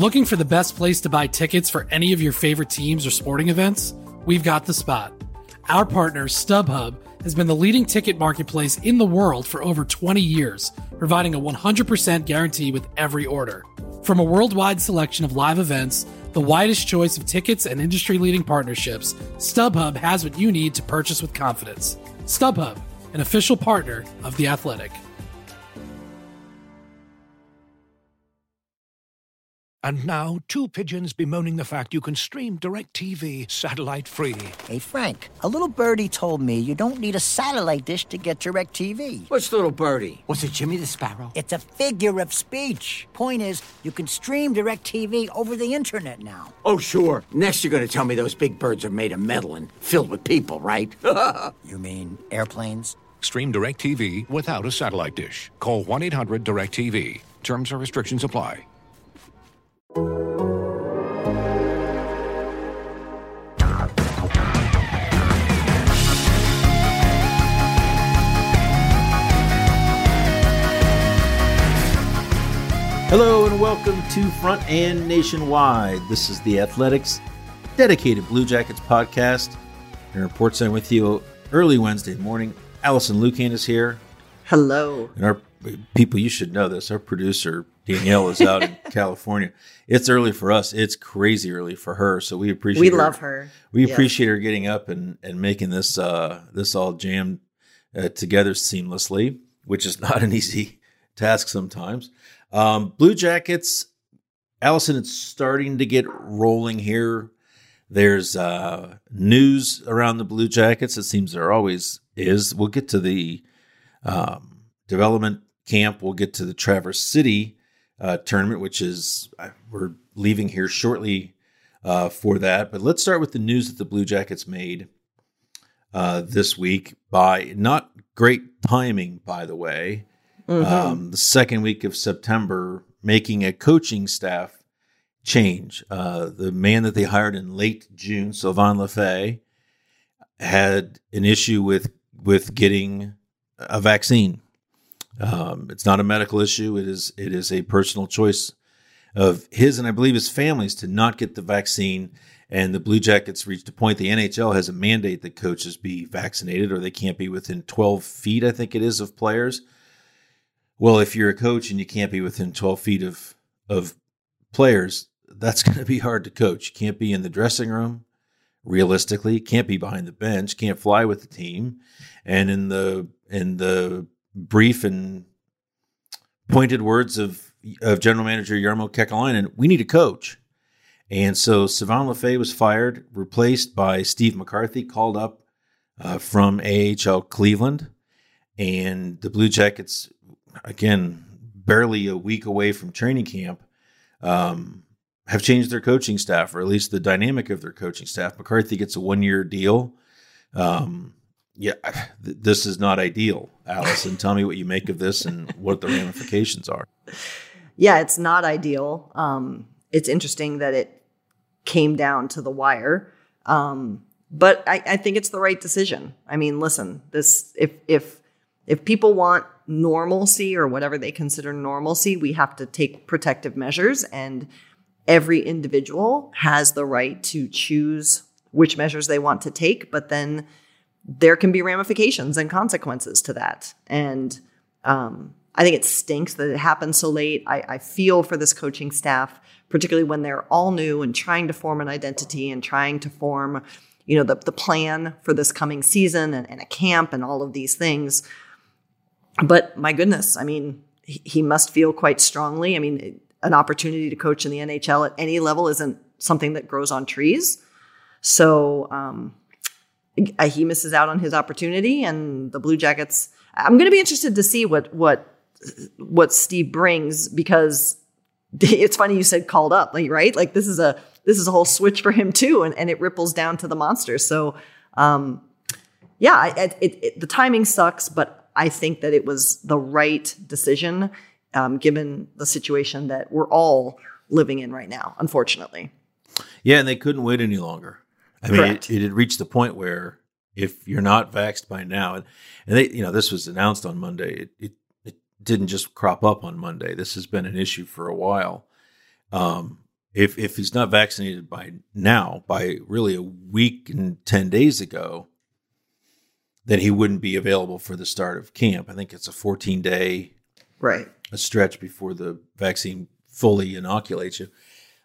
Looking for the best place to buy tickets for any of your favorite teams or sporting events? We've got the spot. Our partner, StubHub, has been the leading ticket marketplace in the world for over 20 years, providing a 100% guarantee with every order. From a worldwide selection of live events, the widest choice of tickets and industry-leading partnerships, StubHub has what you need to purchase with confidence. StubHub, an official partner of The Athletic. And now, two pigeons bemoaning the fact you can stream DirecTV satellite-free. Hey, Frank, a little birdie told me you don't need a satellite dish to get DirecTV. Which little birdie? Was it Jimmy the Sparrow? It's a figure of speech. Point is, you can stream DirecTV over the internet now. Oh, sure. Next you're going to tell me those big birds are made of metal and filled with people, right? You mean airplanes? Stream DirecTV without a satellite dish. Call 1-800-DirecTV. Terms and restrictions apply. Hello and welcome to Front and Nationwide. This is the Athletics dedicated Blue Jackets podcast. And reports in with you early Wednesday morning. Allison Lucan is here. Hello. And our people, you should know this. Our producer Danielle is out in California. It's early for us. It's crazy early for her. So we appreciate. We love her. We appreciate her getting up and making this all jammed together seamlessly, which is not an easy task sometimes. Blue Jackets, Allison, it's starting to get rolling here. There's news around the Blue Jackets. It seems there always is. We'll get to the development camp. We'll get to the Traverse City tournament, which is, we're leaving here shortly for that. But let's start with the news that the Blue Jackets made this week by not great timing, by the way. Mm-hmm. The second week of September, making a coaching staff change. The man that they hired in late June, Sylvain Lefebvre, had an issue with getting a vaccine. It's not a medical issue. It is a personal choice of his and I believe his family's to not get the vaccine. And the Blue Jackets reached a point. The NHL has a mandate that coaches be vaccinated, or they can't be within 12 feet, I think it is, of players. Well, if you're a coach and you can't be within 12 feet of players, that's going to be hard to coach. You can't be in the dressing room, realistically. Can't be behind the bench. Can't fly with the team. And in the brief and pointed words of General Manager Jarmo Kekalainen, we need a coach. And so Sylvain Lefebvre was fired, replaced by Steve McCarthy, called up from AHL Cleveland. And the Blue Jackets, again, barely a week away from training camp, have changed their coaching staff, or at least the dynamic of their coaching staff. McCarthy gets a 1-year deal. This is not ideal. Allison, tell me what you make of this and what the ramifications are. Yeah, it's not ideal. It's interesting that it came down to the wire. But I think it's the right decision. I mean, listen, this if people want normalcy or whatever they consider normalcy, we have to take protective measures, and every individual has the right to choose which measures they want to take, but then there can be ramifications and consequences to that. And I think it stinks that it happened so late. I feel for this coaching staff, particularly when they're all new and trying to form an identity and trying to form, the plan for this coming season and a camp and all of these things. But my goodness, I mean, he must feel quite strongly. I mean, an opportunity to coach in the NHL at any level isn't something that grows on trees. So he misses out on his opportunity, and the Blue Jackets, I'm going to be interested to see what Steve brings, because it's funny you said called up, right? Like this is a whole switch for him too, and it ripples down to the Monsters. So the timing sucks, but I think that it was the right decision, given the situation that we're all living in right now, unfortunately. Yeah, and they couldn't wait any longer. I mean, it had reached the point where if you're not vaxxed by now, and they, this was announced on Monday, it didn't just crop up on Monday. This has been an issue for a while. if he's not vaccinated by now, by really a week and 10 days ago, then he wouldn't be available for the start of camp. I think it's a 14-day Right. a stretch before the vaccine fully inoculates you.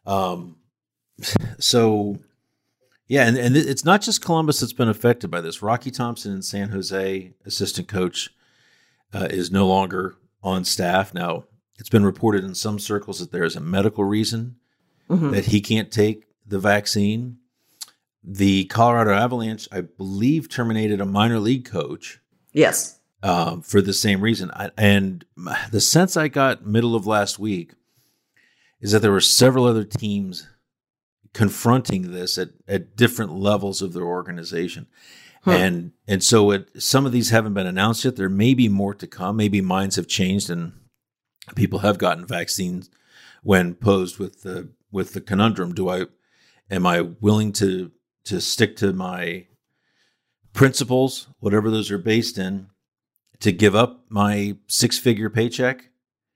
So, yeah, and it's not just Columbus that's been affected by this. Rocky Thompson in San Jose, assistant coach, is no longer on staff. Now, it's been reported in some circles that there is a medical reason that he can't take the vaccine. The Colorado Avalanche, I believe, terminated a minor league coach. Yes. For the same reason. And the sense I got middle of last week is that there were several other teams confronting this at different levels of their organization. And so some of these haven't been announced yet. There may be more to come. Maybe minds have changed and people have gotten vaccines when posed with the conundrum. Am I willing to stick to my principles, whatever those are based in, to give up my 6-figure paycheck?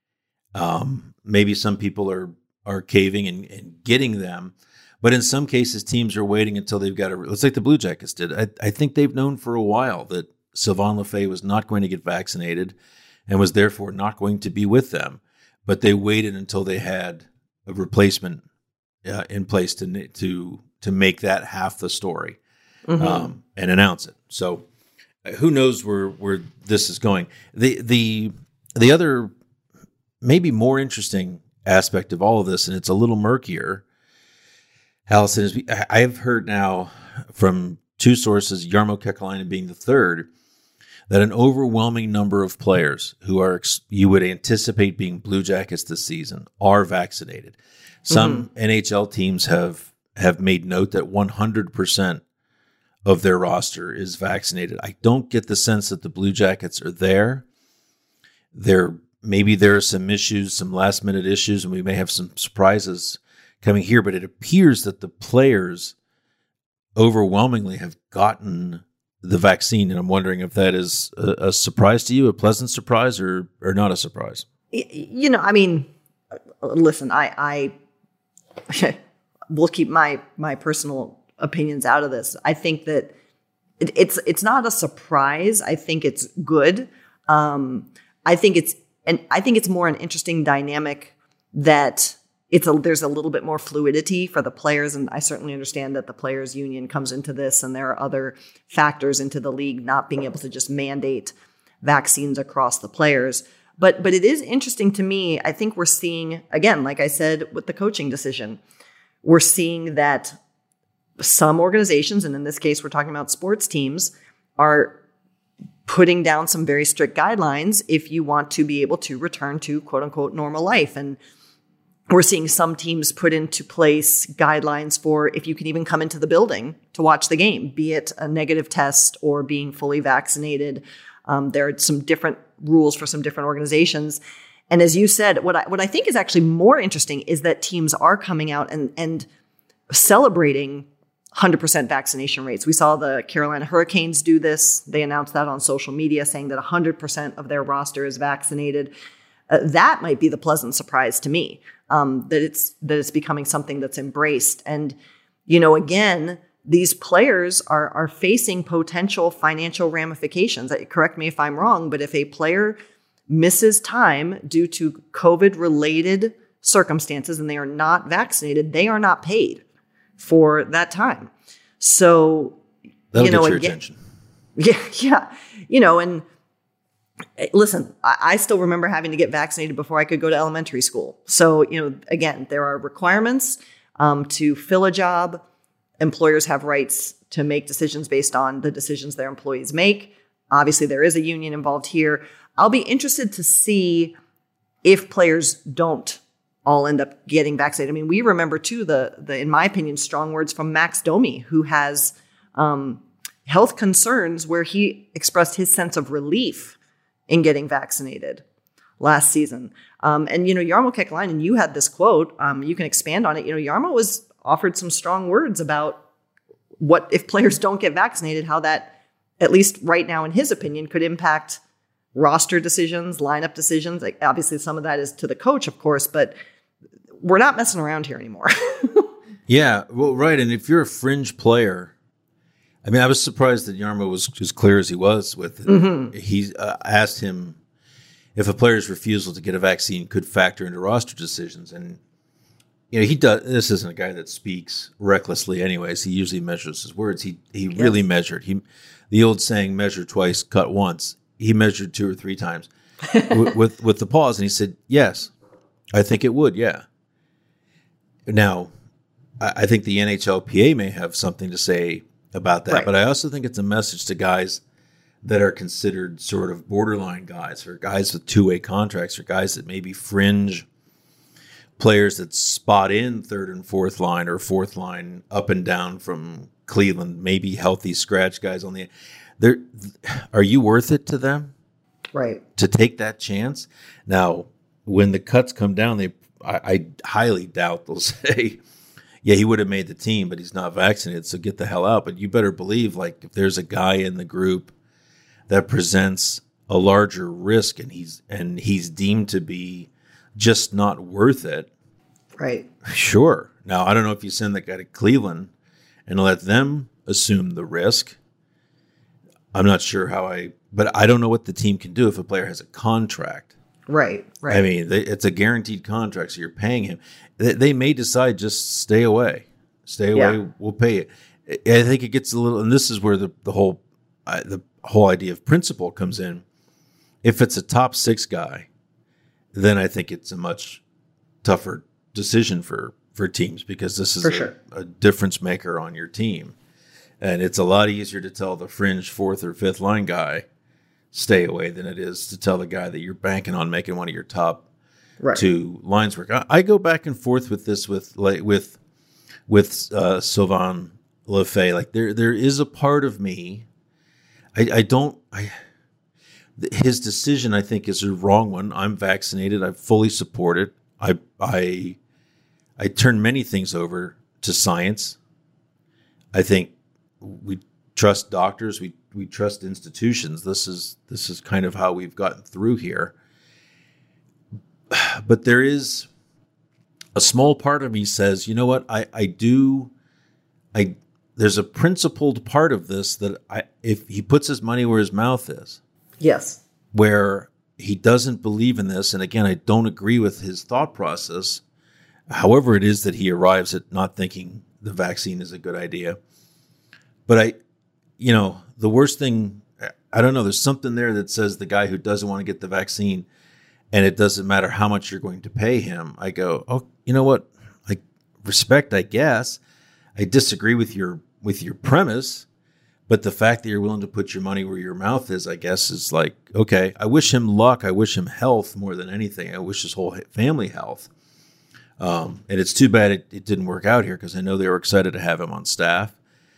Maybe some people are caving and getting them, but in some cases, teams are waiting until they've got it's like the Blue Jackets did. I think they've known for a while that Sylvain Lefebvre was not going to get vaccinated and was therefore not going to be with them, but they waited until they had a replacement in place to make that half the story and announce it. So who knows where this is going? The other maybe more interesting aspect of all of this, and it's a little murkier, Allison, is I have heard now from two sources, Jarmo Kekalainen being the third, that an overwhelming number of players who are you would anticipate being Blue Jackets this season are vaccinated. Some NHL teams have made note that 100% of their roster is vaccinated. I don't get the sense that the Blue Jackets are there. Maybe there are some issues, some last minute issues, and we may have some surprises coming here, but it appears that the players overwhelmingly have gotten the vaccine. And I'm wondering if that is a surprise to you, a pleasant surprise, or not a surprise. You know, I mean, listen, I will keep my personal opinions out of this. I think that it's not a surprise. I think it's good. I think it's more an interesting dynamic that there's a little bit more fluidity for the players. And I certainly understand that the players union comes into this, and there are other factors into the league not being able to just mandate vaccines across the players. But it is interesting to me. I think we're seeing, again, like I said, with the coaching decision, we're seeing that some organizations, and in this case, we're talking about sports teams, are putting down some very strict guidelines if you want to be able to return to quote unquote normal life. And we're seeing some teams put into place guidelines for if you can even come into the building to watch the game, be it a negative test or being fully vaccinated. There are some different rules for some different organizations. And as you said, what I think is actually more interesting is that teams are coming out and celebrating 100% vaccination rates. We saw the Carolina Hurricanes do this. They announced that on social media, saying that 100% of their roster is vaccinated. That might be the pleasant surprise to me, that it's becoming something that's embraced. And, you know, again, these players are facing potential financial ramifications. Correct me if I'm wrong, but if a player misses time due to COVID-related circumstances and they are not vaccinated, they are not paid for that time. So, that'll you know, get your again, attention. Yeah. You know, and listen, I still remember having to get vaccinated before I could go to elementary school. So, you know, again, there are requirements to fill a job. Employers have rights to make decisions based on the decisions their employees make. Obviously, there is a union involved here. I'll be interested to see if players don't all end up getting vaccinated. I mean, we remember too the in my opinion, strong words from Max Domi, who has health concerns, where he expressed his sense of relief in getting vaccinated last season. And, you know, Jarmo Kekalainen, you had this quote, you can expand on it. You know, Jarmo was offered some strong words about what if players don't get vaccinated, how that, at least right now in his opinion, could impact roster decisions, lineup decisions. Like, obviously some of that is to the coach, of course, but we're not messing around here anymore. Yeah, well, right. And if you're a fringe player, I mean, I was surprised that Yarmo was as clear as he was with it. Mm-hmm. He asked him if a player's refusal to get a vaccine could factor into roster decisions. And, he does. This isn't a guy that speaks recklessly anyways. He usually measures his words. He really measured. The old saying, measure twice, cut once. He measured 2 or 3 times with the pause. And he said, yes, I think it would. Yeah. Now, I think the NHLPA may have something to say about that, but I also think it's a message to guys that are considered sort of borderline guys, or guys with 2-way contracts, or guys that may be fringe players that spot in 3rd and 4th line or 4th line up and down from Cleveland, maybe healthy scratch guys on the. Are you worth it to them? Right. To take that chance? Now, when the cuts come down, I highly doubt they'll say, yeah, he would have made the team, but he's not vaccinated, so get the hell out. But you better believe, like, if there's a guy in the group that presents a larger risk and he's deemed to be just not worth it, right? Sure. Now, I don't know if you send that guy to Cleveland and let them assume the risk. I'm not sure but I don't know what the team can do if a player has a contract. Right. I mean, it's a guaranteed contract, so you're paying him. They may decide just stay away. We'll pay it. I think it gets a little, and this is where the whole idea of principle comes in. If it's a top 6 guy, then I think it's a much tougher decision for teams, because this is a difference maker on your team. And it's a lot easier to tell the fringe 4th or 5th line guy stay away than it is to tell the guy that you're banking on making one of your top 2 lines work. I go back and forth with this with Sylvain Lefebvre. Like there is a part of me, his decision, I think, is a wrong one. I'm vaccinated. I fully support it. I turn many things over to science. I think we trust doctors. We trust institutions. This is kind of how we've gotten through here. But there is a small part of me says, you know what? There's a principled part of this that if he puts his money where his mouth is. Yes. Where he doesn't believe in this. And again, I don't agree with his thought process. However it is that he arrives at not thinking the vaccine is a good idea. But the worst thing, I don't know, there's something there that says the guy who doesn't want to get the vaccine, and it doesn't matter how much you're going to pay him, I go, oh, you know what? Like, respect, I guess. I disagree with your premise, but the fact that you're willing to put your money where your mouth is, I guess, is like, okay. I wish him luck. I wish him health more than anything. I wish his whole family health. And it's too bad it didn't work out here, because I know they were excited to have him on staff.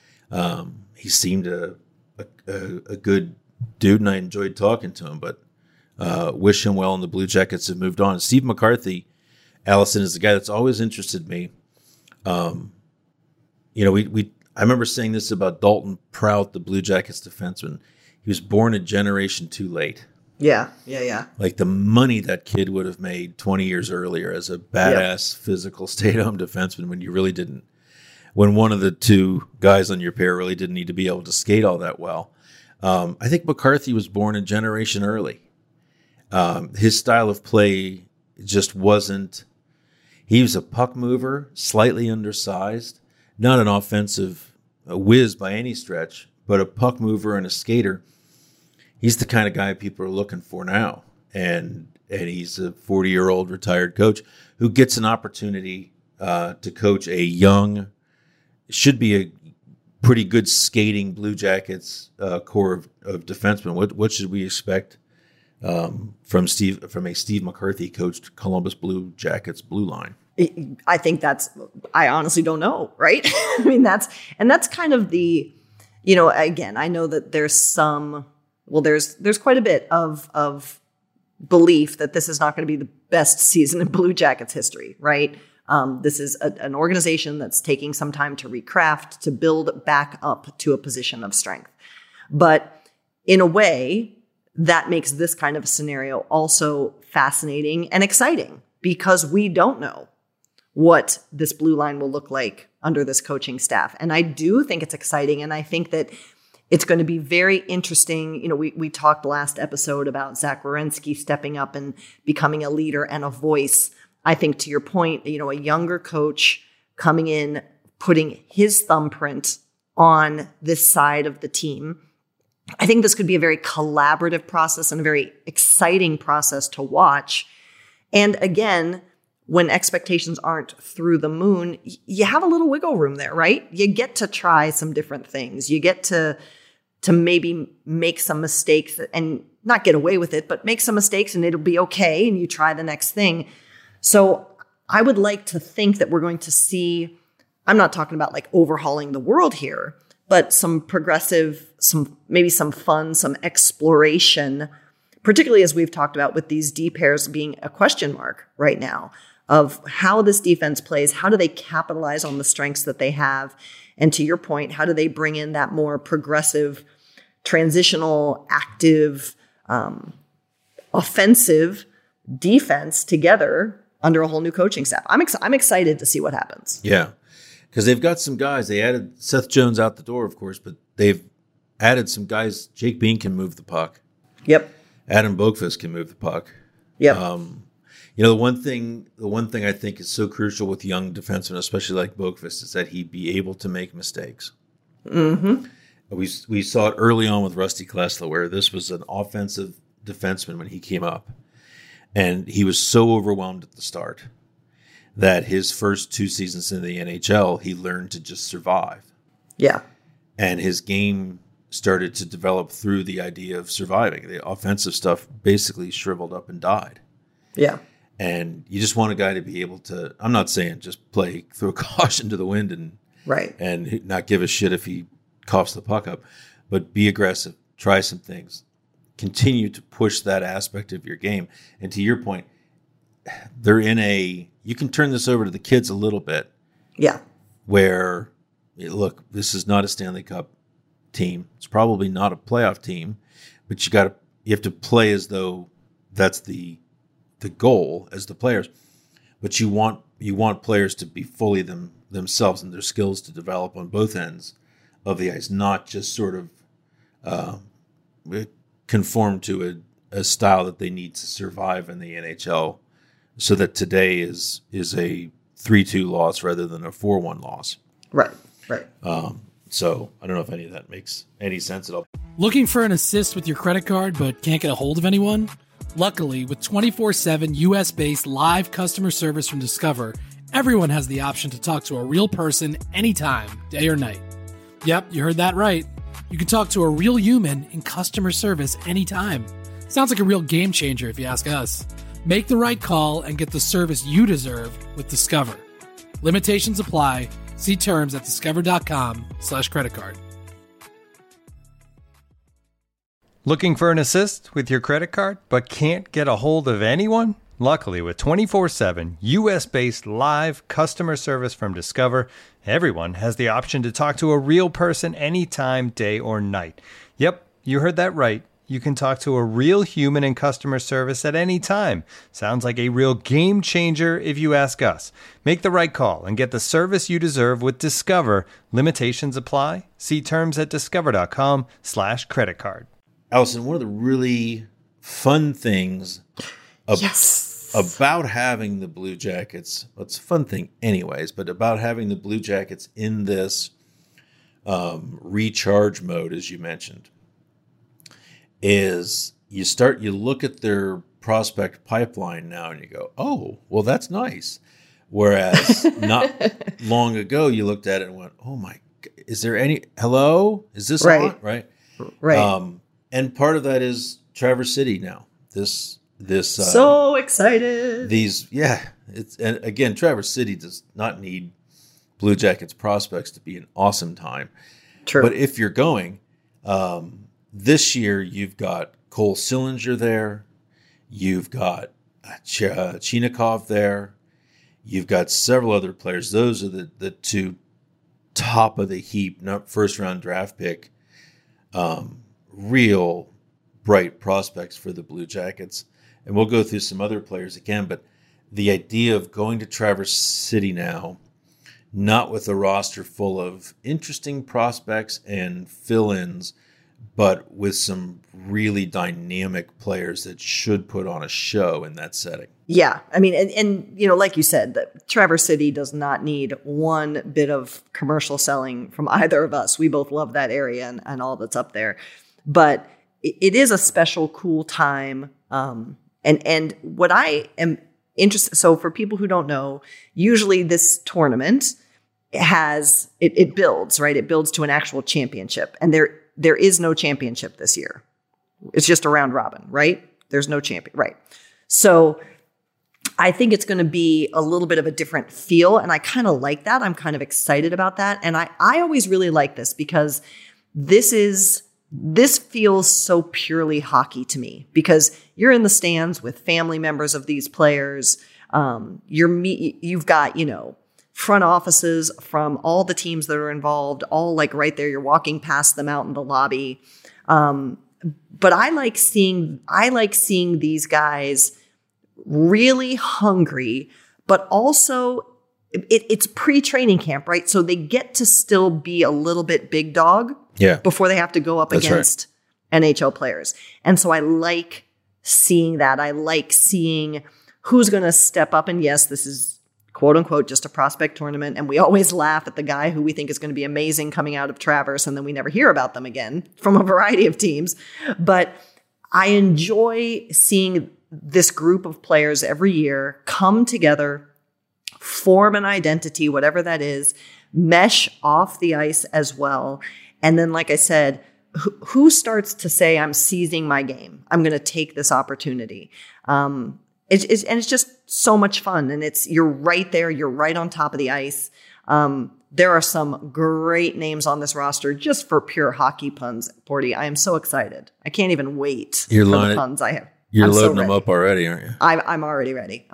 He seemed a good dude, and I enjoyed talking to him, but wish him well, and the Blue Jackets have moved on. Steve McCarthy, Allison, is the guy that's always interested me. I remember saying this about Dalton Prout, the Blue Jackets defenseman. He was born a generation too late. Yeah. Like the money that kid would have made 20 years earlier as a badass physical stay-at-home defenseman when you really didn't. When one of the 2 guys on your pair really didn't need to be able to skate all that well. I think McCarthy was born a generation early. His style of play just wasn't. He was a puck mover, slightly undersized, not an offensive whiz by any stretch, but a puck mover and a skater. He's the kind of guy people are looking for now. And he's a 40-year-old retired coach who gets an opportunity to coach a young, should be a pretty good skating Blue Jackets core of defensemen. What should we expect from a Steve McCarthy coached Columbus Blue Jackets blue line? I think I honestly don't know, right? I mean, that's kind of the, again, I know that there's quite a bit of belief that this is not going to be the best season in Blue Jackets history, right? This is an organization that's taking some time to recraft, to build back up to a position of strength. But in a way, that makes this kind of a scenario also fascinating and exciting, because we don't know. what this blue line will look like under this coaching staff. And I do think it's exciting. And I think that it's going to be very interesting. You know, we talked last episode about Zach Werenski stepping up and becoming a leader and a voice. I think to your point, you know, a younger coach coming in, putting his thumbprint on this side of the team. I think this could be a very collaborative process and a very exciting process to watch. And again, when expectations aren't through the moon, you have a little wiggle room there, right? You get to try some different things. You get to maybe make some mistakes and not get away with it, but make some mistakes and it'll be okay. And you try the next thing. So I would like to think that we're going to see, I'm not talking about like overhauling the world here, but some progressive, maybe some fun, some exploration, particularly as we've talked about with these D pairs being a question mark right now of how this defense plays. How do they capitalize on the strengths that they have? And to your point, how do they bring in that more progressive, transitional, active, offensive defense together under a whole new coaching staff? I'm excited to see what happens. Yeah, because they've got some guys. They added Seth Jones out the door, of course, but they've added some guys. Jake Bean can move the puck. Yep. Adam Boqvist can move the puck. Yep. You know, the one thing I think is so crucial with young defensemen, especially like Boqvist, is that he be able to make mistakes. Mm-hmm. We saw it early on with Rusty Klesla, where this was an offensive defenseman when he came up, and he was so overwhelmed at the start that his first 2 seasons in the NHL, he learned to just survive. Yeah. And his game started to develop through the idea of surviving. The offensive stuff basically shriveled up and died. Yeah. And you just want a guy to be able to, I'm not saying just play, throw caution to the wind and not give a shit if he coughs the puck up, but be aggressive, try some things, continue to push that aspect of your game. And to your point, you can turn this over to the kids a little bit. Yeah. Where, look, this is not a Stanley Cup team. It's probably not a playoff team, but you have to play as though that's the goal as the players. But you want players to be fully themselves and their skills to develop on both ends of the ice, not just sort of conform to a style that they need to survive in the NHL, so that today is a 3-2 loss rather than a 4-1 loss. Right. So I don't know if any of that makes any sense at all. Looking for an assist with your credit card but can't get a hold of anyone? Luckily, with 24/7 US-based live customer service from Discover, everyone has the option to talk to a real person anytime, day or night. Yep, you heard that right. You can talk to a real human in customer service anytime. Sounds like a real game changer if you ask us. Make the right call and get the service you deserve with Discover. Limitations apply. See terms at discover.com/creditcard. Looking for an assist with your credit card but can't get a hold of anyone? Luckily, with 24/7 US-based live customer service from Discover, everyone has the option to talk to a real person anytime, day or night. Yep, you heard that right. You can talk to a real human in customer service at any time. Sounds like a real game changer if you ask us. Make the right call and get the service you deserve with Discover. Limitations apply. See terms at discover.com/creditcard. Allison, one of the really fun things about having the Blue Jackets, well, it's a fun thing anyways, but about having the Blue Jackets in this recharge mode, as you mentioned, is you look at their prospect pipeline now and you go, oh, well, that's nice. Whereas not long ago, you looked at it and went, oh my, is there hello? Is this on? Right. And part of that is Traverse City now. This so excited. And again, Traverse City does not need Blue Jackets prospects to be an awesome time. True. But if you're going, this year you've got Cole Sillinger there, you've got Chinikov there, you've got several other players. Those are the two top of the heap, not first round draft pick. Real bright prospects for the Blue Jackets. And we'll go through some other players again, but the idea of going to Traverse City now, not with a roster full of interesting prospects and fill-ins, but with some really dynamic players that should put on a show in that setting. Yeah. I mean, and like you said, that Traverse City does not need one bit of commercial selling from either of us. We both love that area and all that's up there. But it is a special, cool time. And what I am interested, so for people who don't know, usually this tournament it builds, right? It builds to an actual championship. And there is no championship this year. It's just a round robin, right? There's no champion, right? So I think it's going to be a little bit of a different feel. And I kind of like that. I'm kind of excited about that. And I always really like this because this feels so purely hockey to me, because you're in the stands with family members of these players. You've got, front offices from all the teams that are involved, all like right there. You're walking past them out in the lobby. But I like seeing these guys really hungry, but also it's pre-training camp, right? So they get to still be a little bit big dog before they have to go up against NHL players. And so I like seeing that. I like seeing who's going to step up. And yes, this is quote unquote just a prospect tournament. And we always laugh at the guy who we think is going to be amazing coming out of Traverse, and then we never hear about them again from a variety of teams. But I enjoy seeing this group of players every year come together, form an identity, whatever that is, mesh off the ice as well. And then, like I said, who starts to say, I'm seizing my game? I'm going to take this opportunity. It's just so much fun. And you're right there. You're right on top of the ice. There are some great names on this roster just for pure hockey puns. Bordy, I am so excited. I can't even wait for the puns I have. You're loading them up already, aren't you? I'm already ready.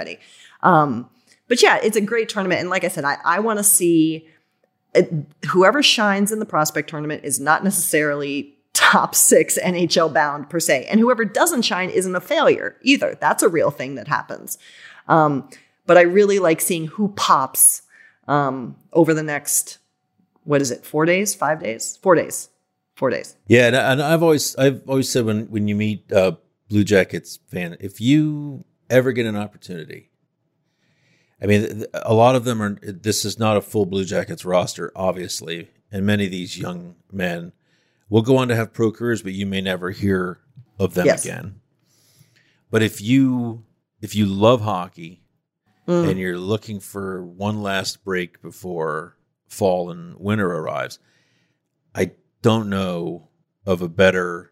But yeah, it's a great tournament. And like I said, I want to see whoever shines in the prospect tournament is not necessarily top 6 NHL bound per se. And whoever doesn't shine isn't a failure either. That's a real thing that happens. But I really like seeing who pops over the next, 4 days, 5 days, 4 days, 4 days. Yeah. And I've always said when you meet Blue Jackets fan, if you ever get an opportunity, I mean, a lot of them this is not a full Blue Jackets roster, obviously. And many of these young men will go on to have pro careers, but you may never hear of them again. But if you love hockey and you're looking for one last break before fall and winter arrives, I don't know of a better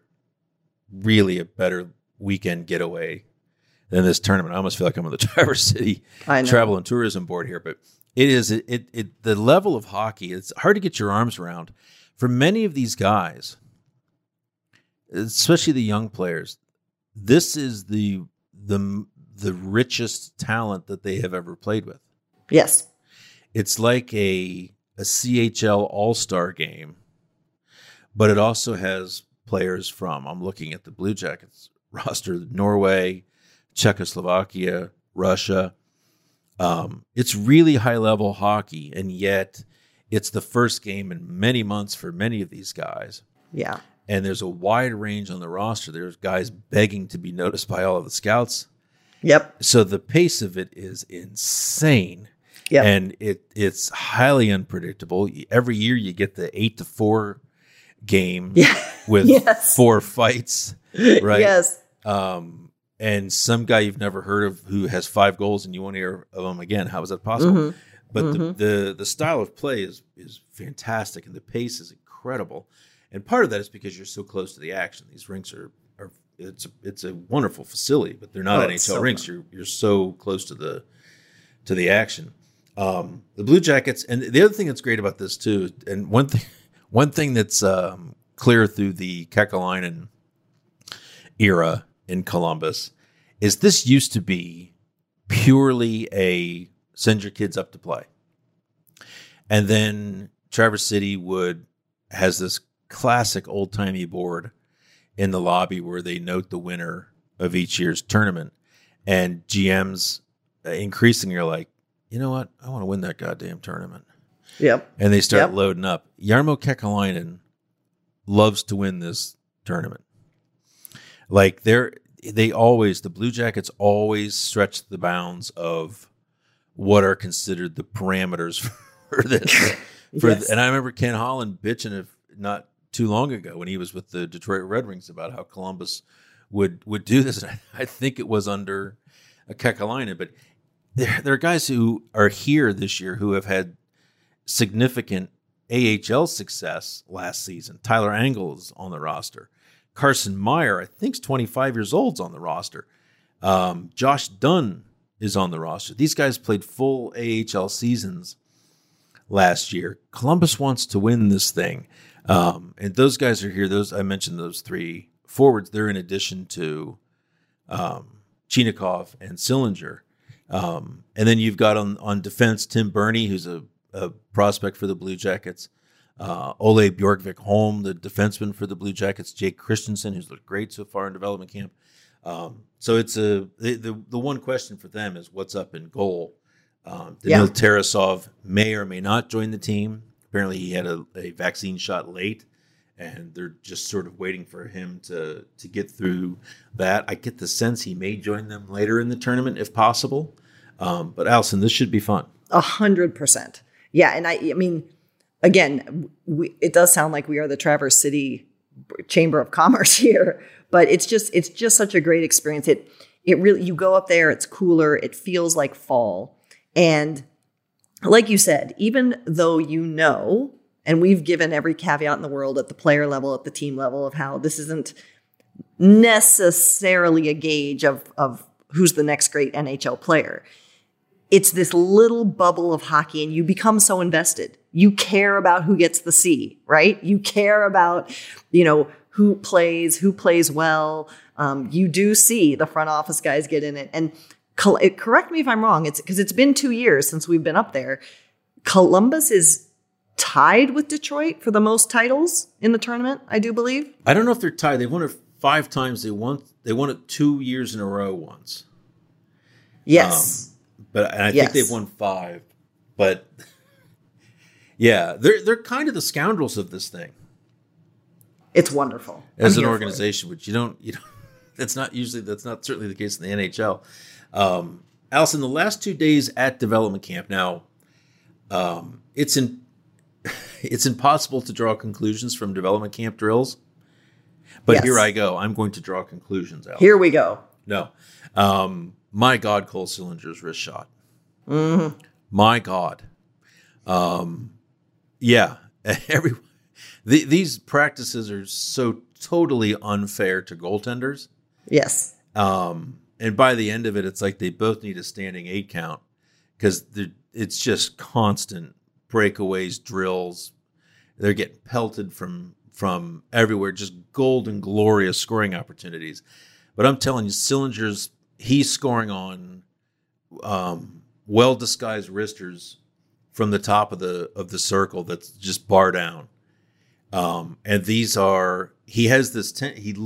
weekend getaway than this tournament. I almost feel like I'm on the Traverse City Travel and Tourism Board here, but it is the level of hockey. It's hard to get your arms around. For many of these guys, especially the young players, this is the richest talent that they have ever played with. Yes. It's like a CHL All-Star game, but it also has players from, I'm looking at the Blue Jackets roster, Norway, Czechoslovakia, Russia. It's really high-level hockey, and yet it's the first game in many months for many of these guys. Yeah. And there's a wide range on the roster. There's guys begging to be noticed by all of the scouts. Yep. So the pace of it is insane. Yep. And it's highly unpredictable. Every year you get the 8-4 game with 4 fights, right? Yes. And some guy you've never heard of who has 5 goals and you won't hear of him again. How is that possible? Mm-hmm. But the style of play is fantastic, and the pace is incredible. And part of that is because you're so close to the action. These rinks are it's a wonderful facility, but they're not NHL rinks. You're so close to the action. The Blue Jackets, and the other thing that's great about this too, and one thing that's clear through the Kekalainen era in Columbus is this used to be purely a send your kids up to play. And then Traverse City has this classic old-timey board in the lobby where they note the winner of each year's tournament. And GMs increasing, you're like, you know what? I want to win that goddamn tournament. Yep. And they start Yep. loading up. Jarmo Kekalainen loves to win this tournament. Like the Blue Jackets always stretch the bounds of what are considered the parameters for this. Yes. And I remember Ken Holland bitching not too long ago when he was with the Detroit Red Wings about how Columbus would do this. I think it was under a Kekalainen, but there are guys who are here this year who have had significant AHL success last season. Tyler Angle is on the roster. Carson Meyer, I think, is 25 years old, is on the roster. Josh Dunn is on the roster. These guys played full AHL seasons last year. Columbus wants to win this thing. And those guys are here. I mentioned those three forwards. They're in addition to Chinakhov and Sillinger. And then you've got on defense Tim Burney, who's a prospect for the Blue Jackets. Ole Bjorkvik Holm, the defenseman for the Blue Jackets. Jake Christensen, who's looked great so far in development camp. So it's the one question for them is what's up in goal. Danil Tarasov may or may not join the team. Apparently he had a vaccine shot late, and they're just sort of waiting for him to get through that. I get the sense he may join them later in the tournament if possible. But Allison, this should be fun. 100%. Yeah, and I mean, again, it does sound like we are the Traverse City Chamber of Commerce here, but it's just such a great experience. It really, you go up there, it's cooler, it feels like fall. And like you said, even though and we've given every caveat in the world at the player level, at the team level of how this isn't necessarily a gauge of who's the next great NHL player. It's this little bubble of hockey, and you become so invested. You care about who gets the C, right? You care about, who plays well. You do see the front office guys get in it. And correct me if I'm wrong. It's because it's been 2 years since we've been up there. Columbus is tied with Detroit for the most titles in the tournament, I do believe. I don't know if they're tied. They've won it 5 times. They won it 2 years in a row once. Yes. And I think they've won 5. But yeah, they're kind of the scoundrels of this thing. It's wonderful. As an organization, which you don't that's not certainly the case in the NHL. Allison, the last 2 days at development camp. Now, it's impossible to draw conclusions from development camp drills. But Here I go. I'm going to draw conclusions, Allison. Here we go. No. My God, Cole Sillinger's wrist shot. Mm-hmm. My God. These practices are so totally unfair to goaltenders. Yes. And by the end of it, it's like they both need a standing 8 count because it's just constant breakaways, drills. They're getting pelted from everywhere, just golden, glorious scoring opportunities. But I'm telling you, he's scoring on well-disguised wristers from the top of the circle that's just bar down. And these are, he has this,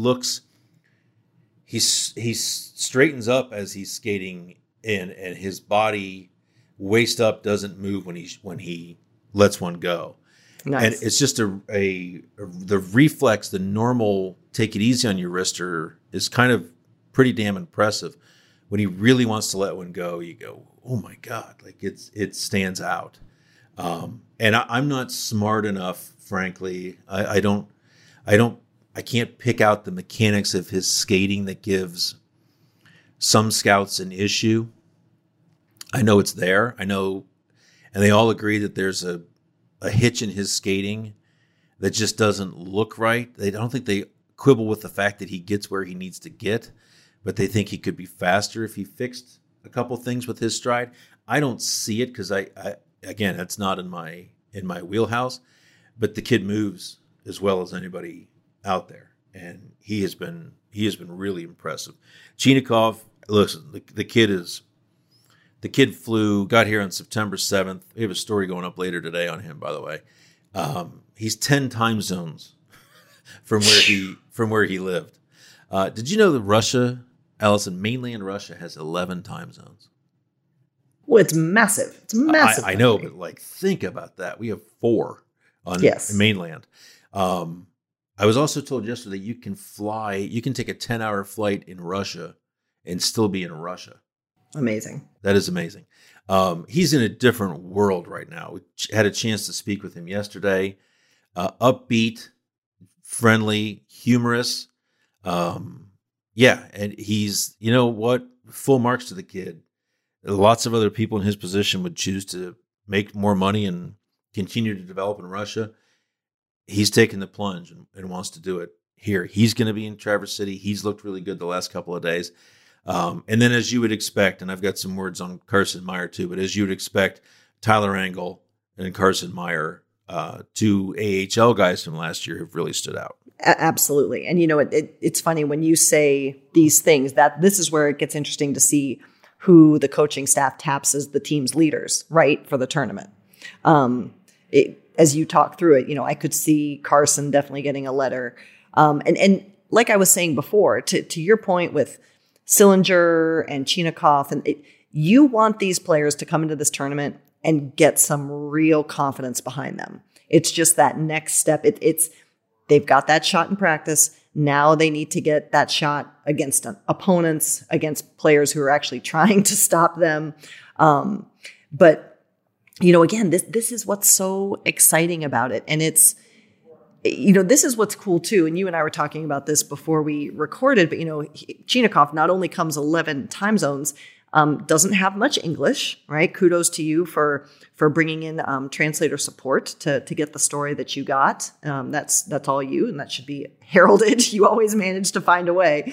he straightens up as he's skating in, and his body waist up doesn't move when he lets one go. Nice. And it's just the reflex, the normal take it easy on your wrister is kind of pretty damn impressive. When he really wants to let one go, you go, oh my God, like it stands out. And I'm not smart enough, frankly. I can't pick out the mechanics of his skating that gives some scouts an issue. I know it's there. I know, and they all agree that there's a hitch in his skating that just doesn't look right. I don't think they quibble with the fact that he gets where he needs to get, but they think he could be faster if he fixed a couple things with his stride. I don't see it because I again, that's not in my wheelhouse, but the kid moves as well as anybody out there, and he has been really impressive. Chinakhov, listen, the kid got here on September 7th. We have a story going up later today on him, by the way. He's 10 time zones from where he lived. Did you know that Russia, Allison, mainland Russia, has 11 time zones? Well, it's massive. It's massive. I know, but like, think about that. We have 4 on mainland. I was also told yesterday you can take a 10-hour flight in Russia and still be in Russia. Amazing. That is amazing. He's in a different world right now. We had a chance to speak with him yesterday. Upbeat, friendly, humorous. And he's, you know what? Full marks to the kid. Lots of other people in his position would choose to make more money and continue to develop in Russia. He's taken the plunge and wants to do it here. He's going to be in Traverse City. He's looked really good the last couple of days. And then, as you would expect, and I've got some words on Carson Meyer too, but as you would expect, Tyler Angle and Carson Meyer, 2 AHL guys from last year, have really stood out. Absolutely. And, you know, it's funny when you say these things, that this is where it gets interesting to see who the coaching staff taps as the team's leaders, right, for the tournament. As you talk through it, you know, I could see Carson definitely getting a letter. And like I was saying before, to your point with Sillinger and Chinakhov, and you want these players to come into this tournament and get some real confidence behind them. It's just that next step. They've got that shot in practice. Now they need to get that shot against opponents, against players who are actually trying to stop them. But, you know, again, this is what's so exciting about it. And it's, you know, this is what's cool too. And you and I were talking about this before we recorded, but, you know, Chinakhov not only comes 11 time zones, doesn't have much English, right? Kudos to you for bringing in translator support to get the story that you got. That's all you, and that should be heralded. You always manage to find a way.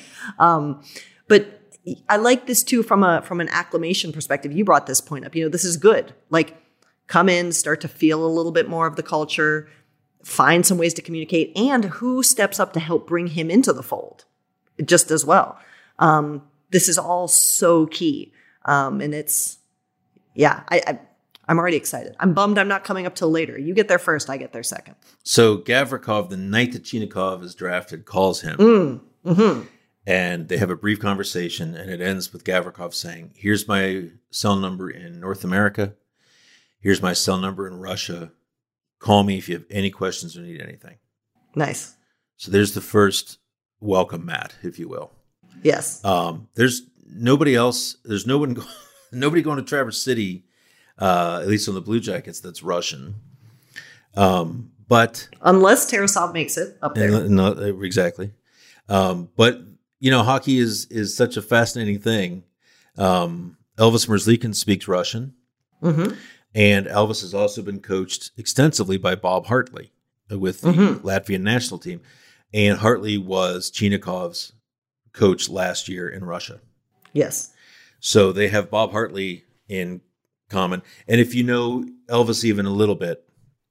But I like this too from an acclimation perspective. You brought this point up. You know, this is good. Like, come in, start to feel a little bit more of the culture, find some ways to communicate, and who steps up to help bring him into the fold just as well. This is all so key. And it's, I'm already excited. I'm bummed I'm not coming up till later. You get there first, I get there second. So Gavrikov, the night that Chinakhov is drafted, calls him. And they have a brief conversation, and it ends with Gavrikov saying, "Here's my cell number in North America. Here's my cell number in Russia. Call me if you have any questions or need anything." Nice. So there's the first welcome mat, if you will. Yes. There's nobody else. There's nobody going to Traverse City, at least on the Blue Jackets, that's Russian. But unless Tarasov makes it up there. No, exactly. But you know, hockey is such a fascinating thing. Elvis Merzlikins speaks Russian, and Elvis has also been coached extensively by Bob Hartley with the Latvian national team, and Hartley was Chinakhov's coach last year in Russia. Yes. So they have Bob Hartley in common. And if you know Elvis even a little bit,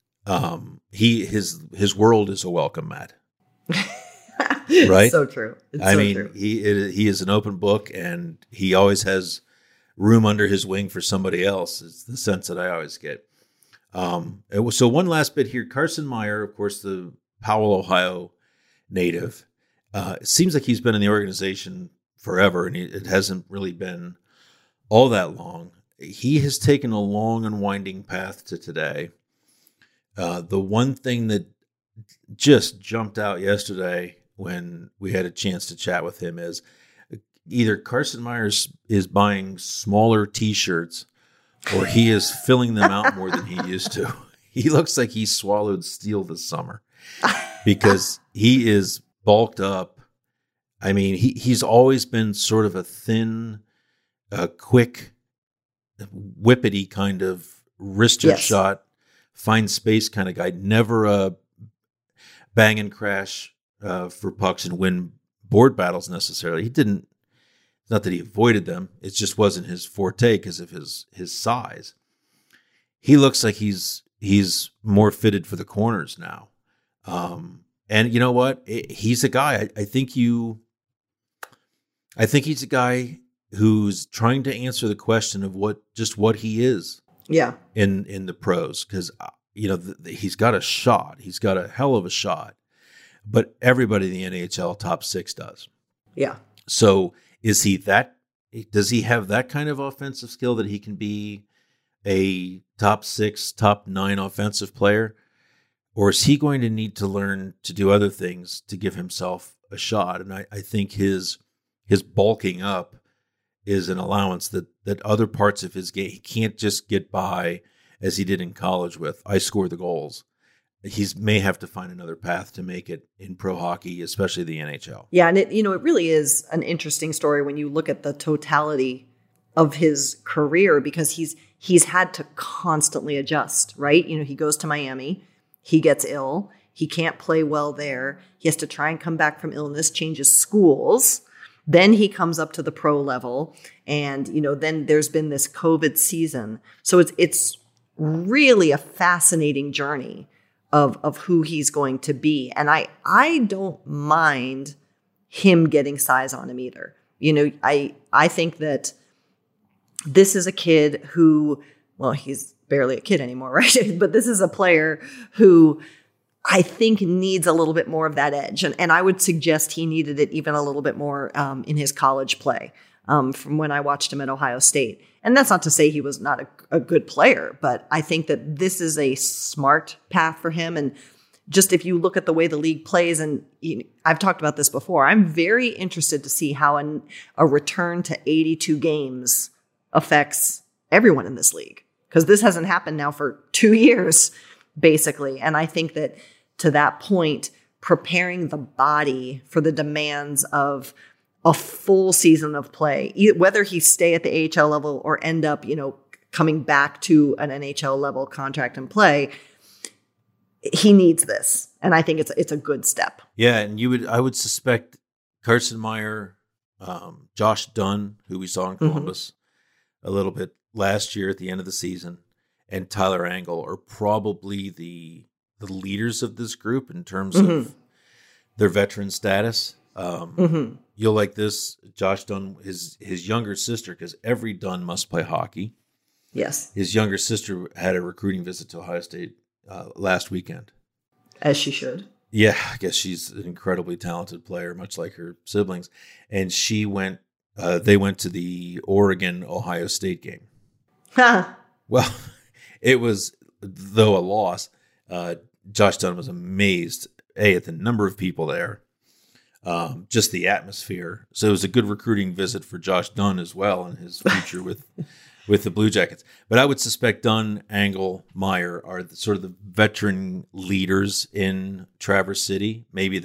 his world is a welcome mat. Right? So true. I mean, he is an open book, and he always has room under his wing for somebody else. It's the sense that I always get. So one last bit here. Carson Meyer, of course, the Powell, Ohio native. It seems like he's been in the organization forever, and it hasn't really been all that long. He has taken a long and winding path to today. The one thing that just jumped out yesterday when we had a chance to chat with him is either Carson Myers is buying smaller T-shirts or he is filling them out more than he used to. He looks like he swallowed steel this summer because he is bulked up. I mean, he's always been sort of a thin, quick, whippety kind of wrister shot, find space kind of guy. Never a bang and crash for pucks and win board battles necessarily. He didn't. Not that he avoided them. It just wasn't his forte because of his size. He looks like he's more fitted for the corners now. And you know what? He's a guy. I think he's a guy who's trying to answer the question of what he is. Yeah. In the pros, because he's got a shot. He's got a hell of a shot. But everybody in the NHL top 6 does. Yeah. So is he that does he have that kind of offensive skill that he can be a top 6, top 9 offensive player? Or is he going to need to learn to do other things to give himself a shot? And I think his bulking up is an allowance that other parts of his game, he can't just get by as he did in college with, I score the goals. He may have to find another path to make it in pro hockey, especially the NHL. Yeah, and it really is an interesting story when you look at the totality of his career, because he's had to constantly adjust, right? He goes to Miami, he gets ill, he can't play well there, he has to try and come back from illness, changes schools, then he comes up to the pro level, and then there's been this COVID season. So it's really a fascinating journey of who he's going to be. And I don't mind him getting size on him either. I think that this is a kid who, well, he's barely a kid anymore, right? But this is a player who I think needs a little bit more of that edge. And I would suggest he needed it even a little bit more in his college play from when I watched him at Ohio State. And that's not to say he was not a good player, but I think that this is a smart path for him. And just if you look at the way the league plays, and I've talked about this before, I'm very interested to see how a return to 82 games affects everyone in this league, because this hasn't happened now for 2 years, basically. And I think that to that point, preparing the body for the demands of a full season of play, whether he stay at the AHL level or end up, coming back to an NHL level contract and play, he needs this. And I think it's a good step. Yeah. And I would suspect Carson Meyer, Josh Dunn, who we saw in Columbus a little bit last year at the end of the season, and Tyler Angle are probably the leaders of this group in terms of their veteran status. You'll like this, Josh Dunn, his younger sister, because every Dunn must play hockey. Yes. His younger sister had a recruiting visit to Ohio State last weekend. As she should. Yeah, I guess she's an incredibly talented player, much like her siblings. And they went to the Oregon-Ohio State game. Well, it was, though a loss, Josh Dunn was amazed, at the number of people there, just the atmosphere. So it was a good recruiting visit for Josh Dunn as well in his future with the Blue Jackets. But I would suspect Dunn, Angle, Meyer are sort of the veteran leaders in Traverse City. Maybe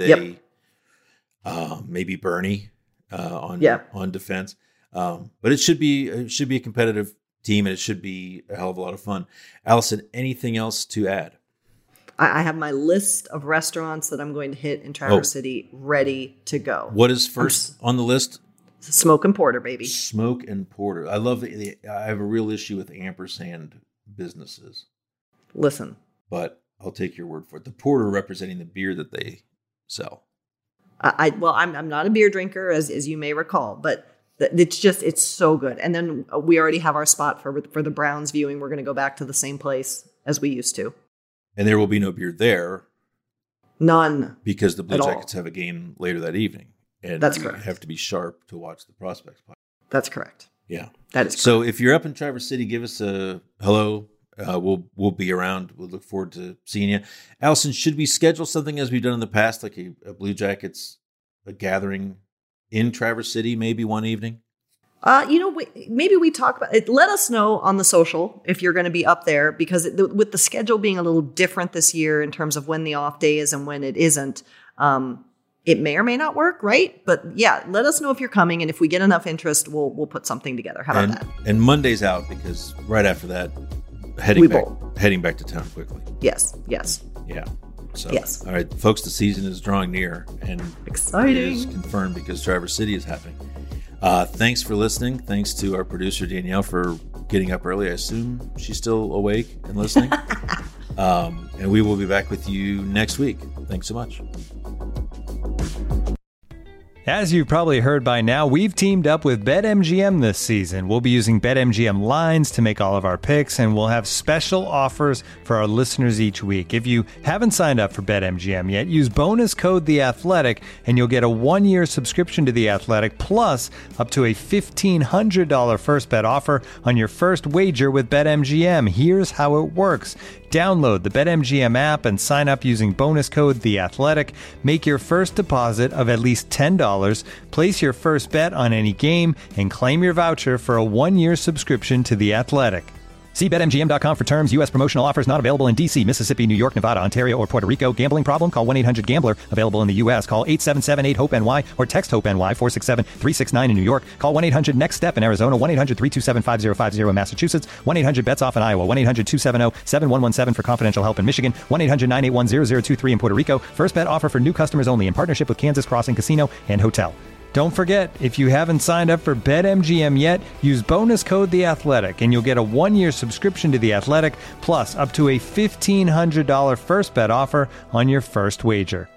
maybe Bernie on defense. But it should be a competitive team, and it should be a hell of a lot of fun. Allison, anything else to add? I have my list of restaurants that I'm going to hit in Traverse City ready to go. What is first on the list? Smoke and Porter, baby. Smoke and Porter. I love I have a real issue with ampersand businesses. Listen. But I'll take your word for it. The Porter representing the beer that they sell. I'm not a beer drinker, as you may recall, but it's so good. And then we already have our spot for the Browns viewing. We're going to go back to the same place as we used to. And there will be no beer there. None. Because the Blue Jackets have a game later that evening. And that's correct. You have to be sharp to watch the Prospects play. That's correct. Yeah. That is correct. So if you're up in Traverse City, give us a hello. We'll be around. We'll look forward to seeing you. Allison, should we schedule something as we've done in the past, like a Blue Jackets gathering in Traverse City, maybe one evening? Maybe we talk about it. Let us know on the social if you're going to be up there, because with the schedule being a little different this year in terms of when the off day is and when it isn't, it may or may not work, right? But yeah, let us know if you're coming, and if we get enough interest, we'll put something together. How about that? And Monday's out, because right after that, heading back to town quickly. Yes. Yeah. So, yes. All right, folks, the season is drawing near, and exciting. It is confirmed because Traverse City is happening. Thanks for listening. Thanks to our producer, Danielle, for getting up early. I assume she's still awake and listening. And we will be back with you next week. Thanks so much. As you've probably heard by now, we've teamed up with BetMGM this season. We'll be using BetMGM lines to make all of our picks, and we'll have special offers for our listeners each week. If you haven't signed up for BetMGM yet, use bonus code The Athletic, and you'll get a 1-year subscription to The Athletic, plus up to a $1,500 first bet offer on your first wager with BetMGM. Here's how it works. Download the BetMGM app and sign up using bonus code The Athletic. Make your first deposit of at least $10. Place your first bet on any game and claim your voucher for a 1-year subscription to The Athletic. See BetMGM.com for terms. U.S. promotional offers not available in D.C., Mississippi, New York, Nevada, Ontario, or Puerto Rico. Gambling problem? Call 1-800-GAMBLER. Available in the U.S. Call 877-8-HOPE-NY or text HOPE-NY 467-369 in New York. Call 1-800-NEXT-STEP in Arizona. 1-800-327-5050 in Massachusetts. 1-800-BETS-OFF in Iowa. 1-800-270-7117 for confidential help in Michigan. 1-800-981-0023 in Puerto Rico. First bet offer for new customers only in partnership with Kansas Crossing Casino and Hotel. Don't forget, if you haven't signed up for BetMGM yet, use bonus code The Athletic, and you'll get a 1-year subscription to The Athletic, plus up to a $1,500 first bet offer on your first wager.